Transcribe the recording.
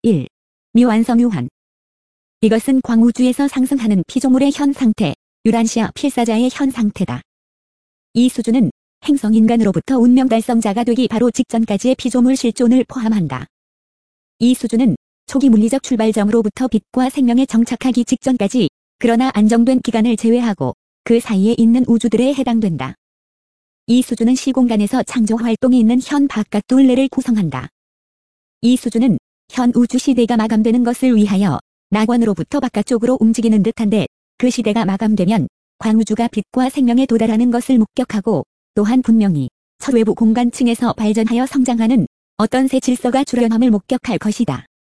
1. 미완성유한. 이것은 광우주에서 상승하는 피조물의 현 상태, 유란시아 필사자의 현 상태다. 이 수준은 행성인간으로부터 운명 달성자가 되기 바로 직전까지의 피조물 실존을 포함한다. 이 수준은 초기 물리적 출발점으로부터 빛과 생명에 정착하기 직전까지, 그러나 안정된 기간을 제외하고 그 사이에 있는 우주들에 해당된다. 이 수준은 시공간에서 창조 활동이 있는 현 바깥 둘레를 구성한다. 이 수준은 현 우주 시대가 마감되는 것을 위하여 낙원으로부터 바깥쪽으로 움직이는 듯한데, 그 시대가 마감되면 광우주가 빛과 생명에 도달하는 것을 목격하고, 또한 분명히 첫 외부 공간층에서 발전하여 성장하는 어떤 새 질서가 출현함을 목격할 것이다.